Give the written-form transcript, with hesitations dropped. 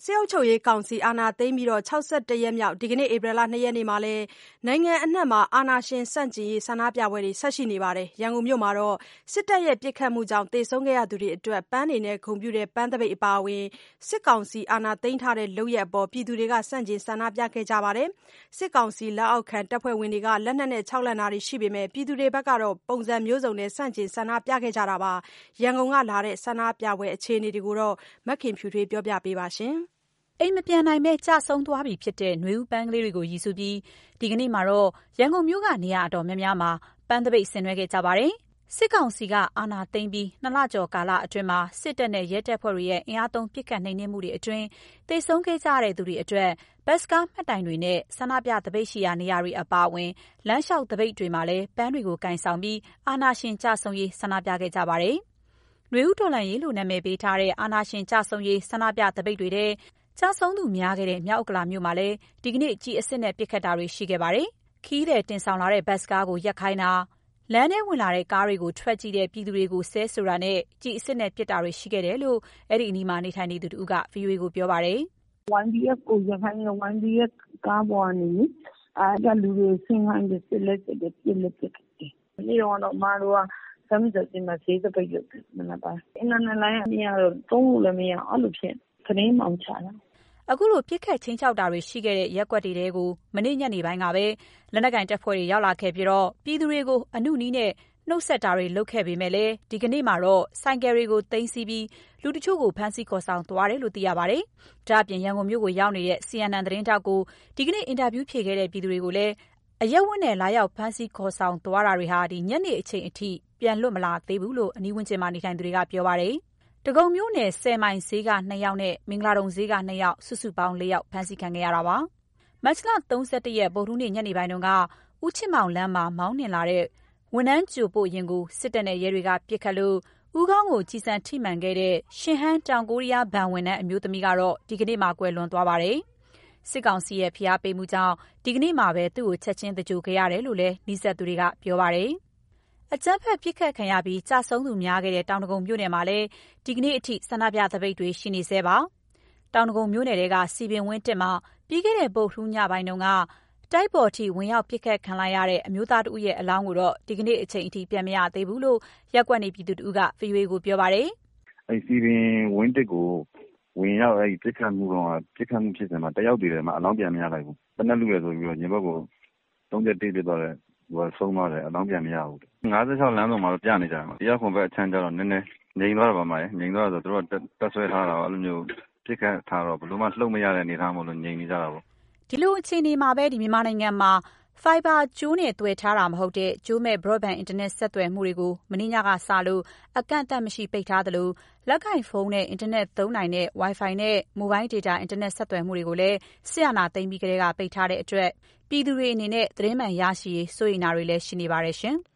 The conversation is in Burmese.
စစ်အုပ်ချုပ်ရေးကောင်စီအာဏာသိမ်းပြီး61ရက်မြောက်ဒီကနေ့ဧပြီလ2ရက်နေ့မှာလည်းနိုင်ငံအနှံ့မှာအာဏာရှင်ဆန့်ကျင်ရေးဆန္ဒပြပွဲတွေဆက်ရှိနေပါတယ်။ရန်ကုန်မြို့မှာတော့စစ်တပ်ရဲ့ပစ်ခတ်မှုကြောင့်သေဆုံးခဲ့ရသူတွေအတွက်ပန်းတွေနဲ့ဂုဏ်ပြုတဲ့ပန်းသပိတ်အပါအဝင်စစ်ကောင်စီအာဏာသိမ်းထားတဲ့လုပ်ရပ်အပေါ်ပြည်သူတွေကဆန့်ကျင်ဆန္ဒပြခဲ့ကြပါတယ်။စစ်ကောင်စီလက်အောက်ခံတပ်ဖွဲ့ဝင်တွေကလက်နက်နဲ့ခြောက်လှန့်တာတွေရှိပေမဲ့ပြည်သူတွေဘက်ကတော့ပုံစံမျိုးစုံနဲ့ဆန့်ကျင်ဆန္ဒပြခဲ့ကြတာပါ။ရန်ကုန်ကလာတဲ့ဆန္ဒပြပွဲအခြေအနေတွေကိုမခင်ဖြူထွေးပြောပြပေးပါရှင်။အိမ်မပြန်နိုင်မဲ့ကြဆုံးသွားပြီဖြစ်တဲ့ຫນွေဦးပန်းကလေးတွေကိုရည်စူးပြီးဒီကနေ့မှာတော့ရန်ကုန်မြို့ကနေရာအတော်များများမှာပန်းသပိတ်ဆင်နွှဲခဲ့ကြပါတယ်။စစ်ကောင်စီကအာဏာသိမ်းပြီး2လကျော်ကာလအတွင်းမှာစစ်တပ်နဲ့ရဲတပ်ဖွဲ့တွေရဲ့အင်အားသုံးပစ်ခတ်နှိမ်နင်းမှုတွေအတွင်းသေဆုံးခဲ့ကြတဲ့သူတွေအတွက်ဘတ်စကားမှတ်တိုင်တွေနဲ့ဆန္ဒပြသပိတ်ရှိရာနေရာတွေအပါအဝင်လမ်းလျှောက်သပိတ်တွေမှာလည်းပန်းတွေကိုကင်ဆောင်ပြီးအာဏာရှင်ကြဆုံးရေးဆန္ဒပြခဲ့ကြပါတယ်။ຫນွေဦးတော်လှန်ရေးလို့နာမည်ပေးထားတဲ့အာဏာရှင်ကြဆုံးရေးဆန္ဒပြသပိတ်တွေတဲ့ကျဆုံးသူများခဲ့တဲ့မြောက်ဥက္ကလာမြို့မှာလည်းဒီကနေ့ကြီးအစစ်နဲ့ပစ်ခတ်တာတွေရှိခဲ့ပါတယ်။ခီးတဲ့တင်ဆောင်လာတဲ့ဘတ်စကားကိုရက်ခိုင်းတာလမ်းထဲဝင်လာတဲ့ကားတွေကိုထွက်ကြည့်တဲ့ပြည်သူတွေကိုဆဲဆိုတာနဲ့ကြီးအစစ်နဲ့ပစ်တာတွေရှိခဲ့တယ်လို့အဲ့ဒီအနီးမှာနေထိုင်နေသူတို့က VOA ကိုပြောပါတယ်။ YDF ကိုရက်ခိုင်းတော့ YDF ကားပေါ်ကနေအဲ့လူတွေဆင်းခိုင်းတဲ့စစ်လက်စစ်တဲ့ပြစ်လက်ပြစ်တယ်။နေ့တော့အမတို့ကသမီးတို့တင်မှာဈေးသပိတ်လုပ်တယ်မနက်ပိုင်း။အင်တာနက်လိုင်းအမြင်ကတော့သုံးလို့လည်းမရအဲ့လိုဖြစ်ခရင်းမောင်ချတာအခုလိုပြစ်ခတ်ချင်းချောက်တာတွေရှိခဲ့တဲ့ရက်ကွက်တွေကိုမနေ့ညနေပိုင်းကပဲလက်နက်ကင်တပ်ဖွဲ့တွေရောက်လာခဲ့ပြီးတော့ပြည်သူတွေကိုအနုနီးနဲ့နှုတ်ဆက်တာတွေလုပ်ခဲ့ပေမဲ့လည်းဒီကနေ့မှာတော့ဆိုင်ကယ်တွေကိုသိမ်းဆည်းပြီးလူတချို့ကိုဖမ်းဆီးခေါ်ဆောင်သွားတယ်လို့သိရပါတယ်။ဒါ့အပြင်ရန်ကုန်မြို့ကိုရောက်နေတဲ့ CNN သတင်းတောက်ကိုဒီကနေ့အင်တာဗျူးဖြေခဲ့တဲ့ပြည်သူတွေကိုလည်းအရက်ဝတ်နဲ့လာရောက်ဖမ်းဆီးခေါ်ဆောင်သွားတာတွေဟာညနေအချိန်အထိပြန်လွတ်မလာသေးဘူးလို့အနီးဝန်းကျင်မှာနေထိုင်သူတွေကပြောပါတယ်။ဒဂုံမြို့နယ်10မိုင်ဈေးက2ယောက်နဲ့မင်္ဂလာတုံဈေးက2ယောက်စုစုပေါင်း4ယောက်ဖမ်းဆီးခံခဲ့ရတာပါ။မတ်လ31ရက်ဗုဒ္ဓဟူးနေ့ညနေပိုင်းတုန်းကဦးချစ်မောင်လမ်းမှာမောင်းနှင်လာတဲ့ဝန်ထမ်းကြိုပို့ရင်ကိုစစ်တပ်နဲ့ရဲတွေကပစ်ခတ်လို့ဦးခေါင်းကိုကြီးစံထိမှန်ခဲ့တဲ့ရှင်ဟန်းတောင်ကိုရီးယားဘဏ်ဝန်ထမ်းအမျိုးသမီးကတော့ဒီကနေ့မှကွယ်လွန်သွားပါတယ်။စစ်ကောင်စီရဲ့ဖိအားပေးမှုကြောင့်ဒီကနေ့မှပဲသူ့ကိုချက်ချင်းသကြိုခဲ့ရတယ်လို့လည်းနှိစက်သူတွေကပြောပါတယ်။အကြမ်းဖက်ပစ်ခတ်ခံရပြီးကြာဆုံးသူများခဲ့တဲ့တောင်ဒဂုံမြို့နယ်မှာလည်းဒီကနေ့အထိဆန္ဒပြသပိတ်တွေရှိနေသေးပါ။တောင်ဒဂုံမြို့နယ်တွေကစီပင်ဝင်းတက်မှာပြီးခဲ့တဲ့ဗုဒ္ဓဟူးညပိုင်းတုန်းကတိုက်ပေါ်ထိဝင်ရောက်ပစ်ခတ်ခံလိုက်ရတဲ့အမျိုးသားတဦးရဲ့အလောင်းကိုတော့ဒီကနေ့အချိန်အထိပြန်မရသေးဘူးလို့ရက်ကွက်နေပြည်သူတို့က VOA ကိုပြောပါတယ်။အဲ့စီပင်ဝင်းတက်ကိုဝင်ရောက်အဲ့ပစ်ခတ်မှုတော့ပစ်ခတ်မှုဖြစ်စဉ်မှာတယောက်တည်းလည်းမအလောင်းပြန်မရလိုက်ဘူး။တနက်လူရဆိုပြီးတော့ညီဘက်ကို31ပြစ်သွားတယ်ဟိုဆုံးသွားတယ်အလောင်းပြန်မရဘူး56လမ်းဆောင်မှာတော့ပြနေကြတယ်တရားခွန်ဘက်အချမ်းကျတော့နည်းနည်းငြိမ်သွားတာပါမှာငြိမ်သွားတော့သူတို့ကတက်ဆွဲထားတာအဲ့လိုမျိုးပြစ်ခတ်ထားတော့ဘယ်လိုမှလှုပ်မရတဲ့အနေအထားမို့လို့ငြိမ်နေကြတာပေါ့ဒီလိုအခြေအနေမှာပဲမြန်မာနိုင်ငံမှာ Fiber ကြိုးနဲ့သွယ်ထားတာမဟုတ်တဲ့ကြိုးမဲ့ Broadband Internet ဆက်သွယ်မှုတွေကိုမနေ့ညကစလို့အကန့်အသတ်မရှိပိတ်ထားသလိုလက်ကိုင်ဖုန်းနဲ့ Internet သုံးနိုင်တဲ့ Wi-Fi နဲ့ Mobile Data Internet ဆက်သွယ်မှုတွေကိုလည်းစစ်အာဏာသိမ်းပြီးကတည်းကပိတ်ထားတဲ့အတွက်ပြည်သူတွေအနေနဲ့သတင်းမှန်ရရှိရေးစိုးရိမ်တာတွေလည်းရှိနေပါတယ်ရှင်။